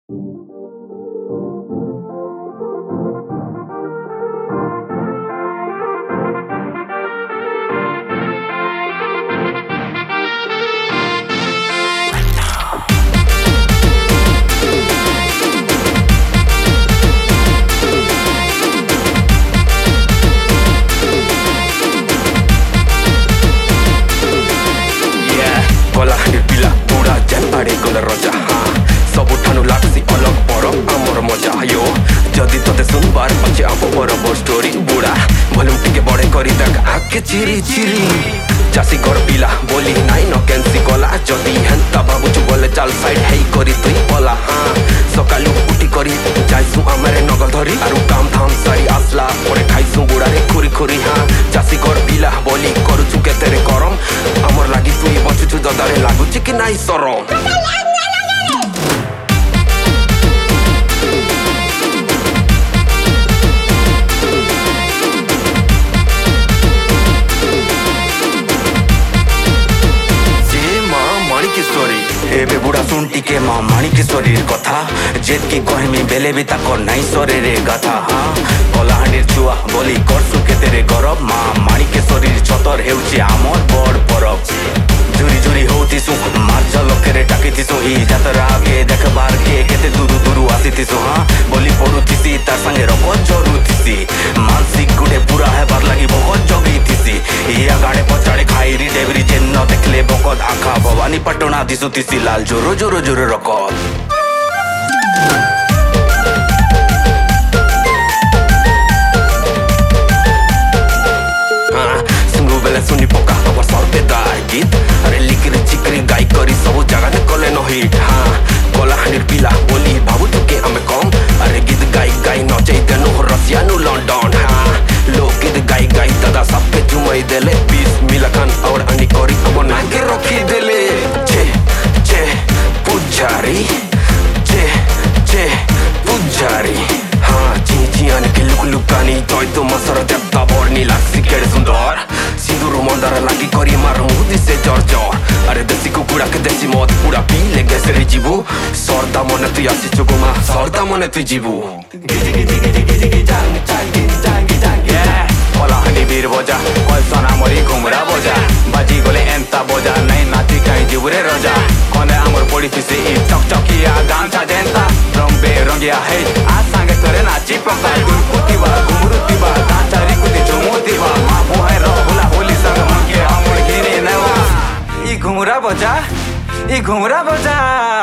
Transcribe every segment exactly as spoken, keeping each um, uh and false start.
चिरी चिरी चासी घर पिला बोली नाई न कैंसी गला जदी हेंता भाबुचु बोले चल साइड हेई करी तुई पला हाँ सकालू उठी करी जाइसु आमरे नगल धरी आरु काम धाम सारी आसला परे खाइसु गुड़ा रे खुरी खुरी हाँ चासी घर पिला बोली करुचु केतेरे गरम आमर लागी तुई बचुचु ददारे लागुची कि नाई सरम एबे बुढ़ा सुन टिके माँ माणिकेश्वरीर कथा जेत की कहमी बेले भी ताको नाई सरे रे गाथा हाँ कलाहांडीर छुआ बोली करसु केतेरे गरब माँ माणिकेश्वरीर छतर हेउची आमर बड़ परब झुरी झुरी होतिसु मार्च लक्षरे टाकितिसु इ जातरा आगे देखबार के केते दूरु दूरु आसितिसु हाँ बोली पडुतिसी तार संगे रगत जरुतिसी मानसिक गुडे पूरा हेबार लागि बहुत जगितिसी इया गाड़े पछाड़े खाइरी डेबरी जेन न देखले बकत आखा भवानी पटना दिसुतिसी लाल जोरो जोरो जोरो रकत सुनी पका खबर सर्वे दार गीत अरे लिखरी चिकरी गाई करी सब जगह कले न हिट हाँ कलाहांडीर पिला बोली भाबु चुके हमें कम अरे गीत गाई गाई नचै देनु रसिया नु लंडन हाँ लोग गीत गाई गाई दादा सब पे झुमई देले बीस मिलखन और अनि करी अब नाके रखी देले छे छे पुजारी छे छे पुजारी हाँ ची ची आने के लुक लुकानी तोय तो मसर देवता बर्नी लाक्सी केड़े सुंदर सिंदूर मंदार लागी करी मारो मुदी से जर जर अरे देसी कुकुड़ा के देसी मद पूरा पी ले गेसरी जीवु सरदा मने तुई आसी चुकुमा सरदा मने तुई जीवु गिजी गिजी गिजी गिजी गिजी जांग जांग जांग जांग कलाहांडी बीर बजा कलसना मरी घुमरा बजा बाजी गले एंता बजा नहीं नाची काई जीवरे रजा कने आमर पड़ी फिसे इ चकचकिया गांचा जेंता रंग बेरंगिया है आ संगे तोरे नाची पका गुरुतिबा गुरुतिबा गांचारी कुती झुमुतिबा मा बोहे रहुला होली संग मंगे आमर घिरे नवा इ घुमरा बजा इ घुमरा बजा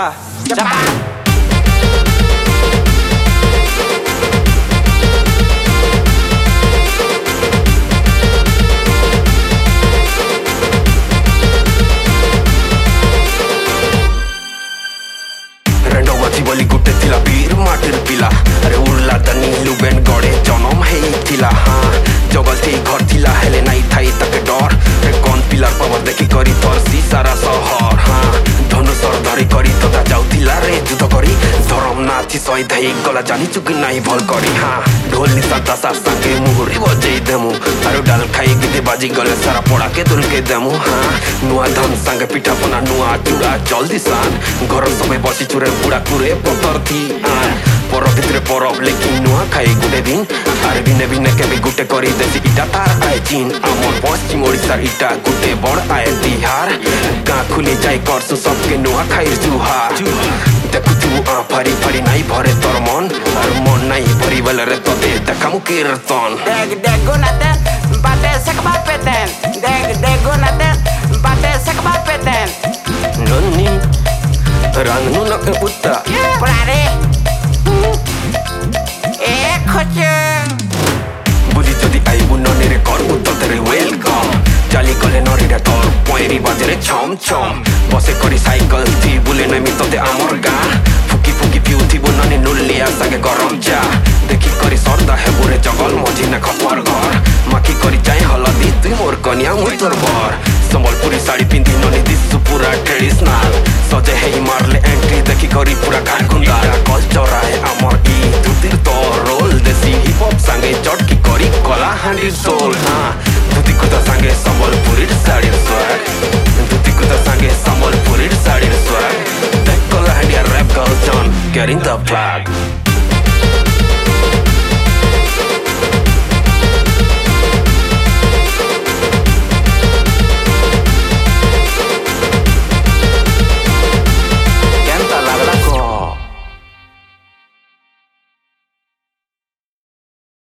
बोली गुटे थिला बीर माटिर पिला अरे उर्ला तनी लुबेन गड़े जनम हेई थिला हाँ जगल थी घर थिला हेले नाई थाई तके डर रे कौन पिलार पावर देखी करी तरसी सारा शहर हाँ धनुषर धरी करी तदा जाउथिला रे जुध करी धरम नाथी सही धई गला जानी चुकी नाई भल करी हाँ ढोल निसा दशा संगे मुहुरी बजई देमु आरु डाल खाई गिते बाजी गले सारा पड़ा के दुल के देमु हाँ नुआ धन संगे पिठा पना नुआ चूड़ा जल्दी सान घर समय बसी चुरे बुड़ा कुरे पतर थी आन पर भितरे परब लेकिन नुआ खाई गुटे दिन आरे भिने भिने के भी गुटे करी देसी इटा तार आए चीन आमर पश्चिम ओडिशार इटा गुटे बड़ आए तिहार गाँ खुली जाई करसु सबके नुआ खाई जुहार देखुथु आ फारी फारी नाई भरे तोर मन आर मन नाई भरी बेले रे तोते देखामु कीर्तन देख देख गुनातेन बाटे सकबा पेतेन देख देख गुनातेन बाटे सकबा पेतेन नन्नी राननु नके पुत्ता पुरारे ए खोचे बुझी जदि आइबु ननी रे करबु तोरे वेलकम चाली कले नरी रे तोर पयरी बाजे रे छम छम बसे करी साइकल थी बुले नमी तोते आमर गाँ फुकी फुकी पिउथिबु ननी नुलिया संगे गरम चा देखी करी सरदा हेबु रे जगल मझी न खपर घर माखी करी जाए हलदी तुई मोर कन्या मुई तोर बर संबलपुरी साड़ी पिंधी ननी दिसु पूरा ट्रेडिशनल सजे हेई मारले एंट्री देखी करी पूरा घारखुंडा कल्चर आए आमर इ धुतिर तो रोल देसी हिप हॉप संगे चटकी करी कलाहांडीर सोल हाँ धुती कुर्ता संगे संबलपुरी साड़ीर स्वैग धुती कुर्ता संगे संबलपुरी साड़ीर स्वैग देख कलाहांडीर रैप गर्ल जन carrying the flag.